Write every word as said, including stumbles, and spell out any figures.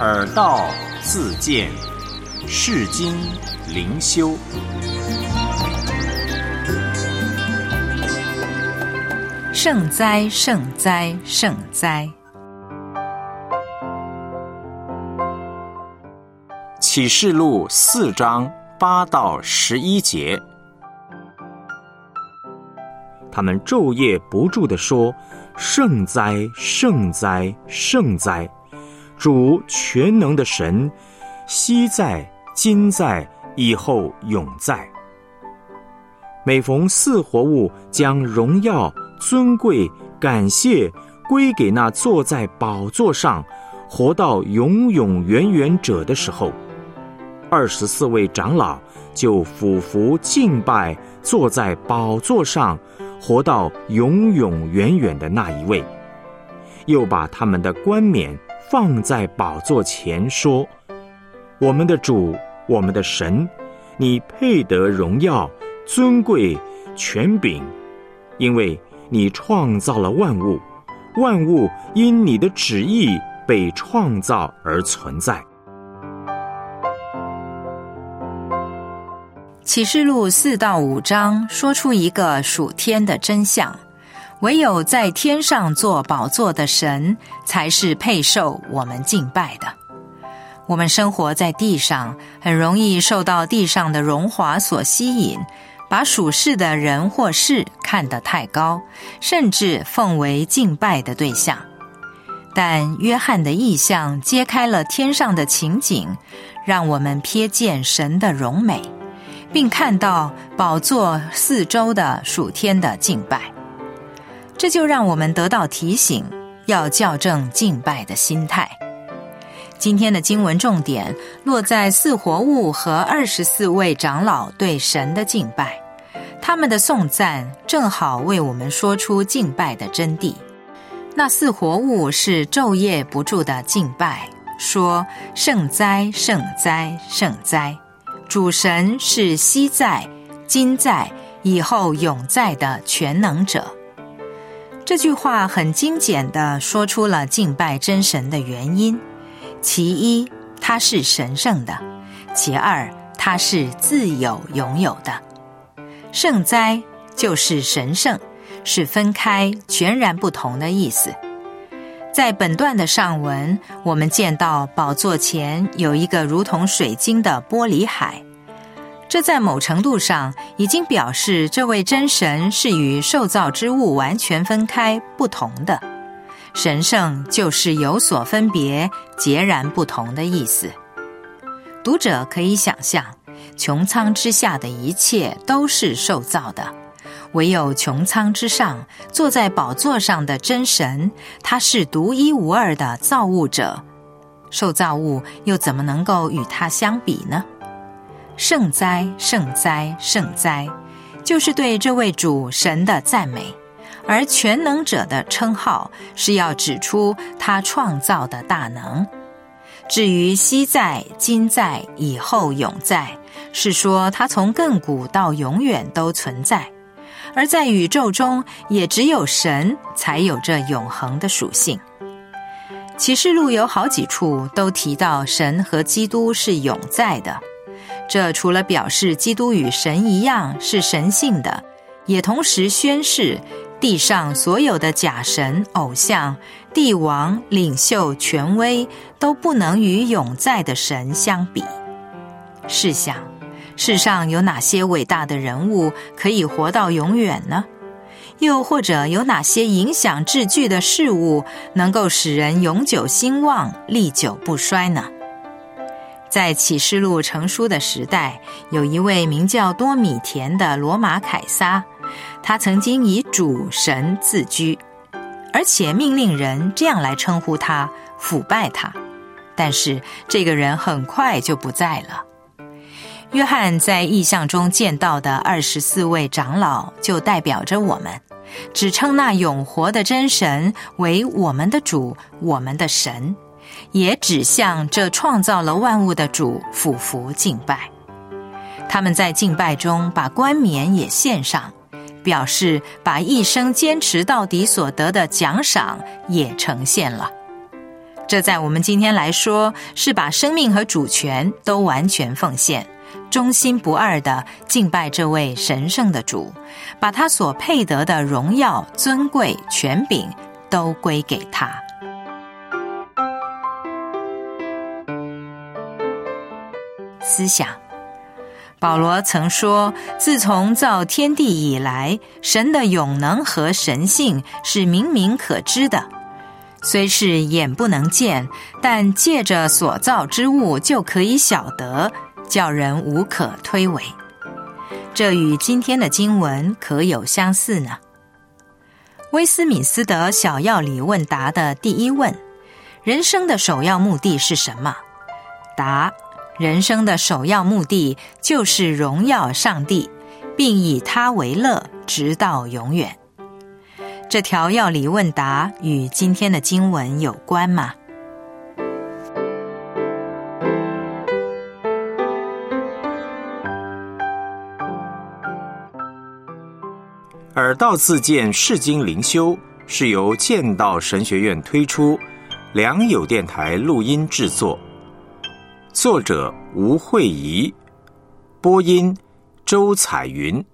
耳道自见，世经灵修。 圣哉圣哉圣哉！ 启示录四章八到十一节，他们昼夜不住地说：圣哉圣哉圣哉！主全能的神，昔在今在以后永在。每逢四活物将荣耀尊贵感谢归给那坐在宝座上活到永永远远者的时候，二十四位长老就俯伏敬拜坐在宝座上活到永永远远的那一位，又把他们的冠冕放在宝座前，说：我们的主，我们的神，你配得荣耀尊贵权柄，因为你创造了万物，万物因你的旨意被创造而存在。 启示录四到五章说出一个属天的真相，唯有在天上做宝座的神，才是配受我们敬拜的。我们生活在地上，很容易受到地上的荣华所吸引，把属世的人或事看得太高，甚至奉为敬拜的对象。但约翰的异象揭开了天上的情景，让我们瞥见神的荣美，并看到宝座四周的属天的敬拜。这就让我们得到提醒，要校正敬拜的心态。今天的经文重点落在四活物和二十四位长老对神的敬拜，他们的颂赞正好为我们说出敬拜的真谛。那四活物是昼夜不住的敬拜，说：圣哉圣哉圣哉！主神是昔在今在以后永在的全能者。这句话很精简地说出了敬拜真神的原因。其一，他是神圣的；其二，他是自有永有的。圣哉就是神圣，是分开全然不同的意思。在本段的上文，我们见到宝座前有一个如同水晶的玻璃海，这在某程度上已经表示这位真神是与受造之物完全分开不同的。神圣就是有所分别，截然不同的意思。读者可以想象，穹苍之下的一切都是受造的，唯有穹苍之上坐在宝座上的真神，他是独一无二的造物者，受造物又怎么能够与他相比呢？圣哉圣哉圣哉，就是对这位主神的赞美，而全能者的称号是要指出他创造的大能。至于昔在今在以后永在，是说他从亘古到永远都存在，而在宇宙中也只有神才有这永恒的属性。启示录有好几处都提到神和基督是永在的，这除了表示基督与神一样是神性的，也同时宣示地上所有的假神、偶像、帝王、领袖、权威都不能与永在的神相比。试想，世上有哪些伟大的人物可以活到永远呢？又或者有哪些影响至巨的事物能够使人永久兴旺、历久不衰呢？在启示录成书的时代，有一位名叫多米田的罗马凯撒，他曾经以主神自居，而且命令人这样来称呼他，腐败他。但是这个人很快就不在了。约翰在异象中见到的二十四位长老，就代表着我们，只称那永活的真神为我们的主，我们的神，也指向这创造了万物的主俯伏敬拜。他们在敬拜中把冠冕也献上，表示把一生坚持到底所得的奖赏也呈现了。 这在我们今天来说，是把生命和主权都完全奉献，忠心不二地敬拜这位神圣的主，把他所配得的荣耀、尊贵、权柄都归给他。思想，保罗曾说，自从造天地以来，神的永能和神性是明明可知的，虽是眼不能见，但借着所造之物就可以晓得，叫人无可推诿。这与今天的经文可有相似呢？威斯敏斯德小要理问答的第一问：人生的首要目的是什么？答：人生的首要目的就是荣耀上帝，并以他为乐，直到永远。这条要理问答与今天的经文有关吗？ 耳道自荐世经灵修是由剑道神学院推出，良友电台录音制作，作者吴慧仪，播音周彩云。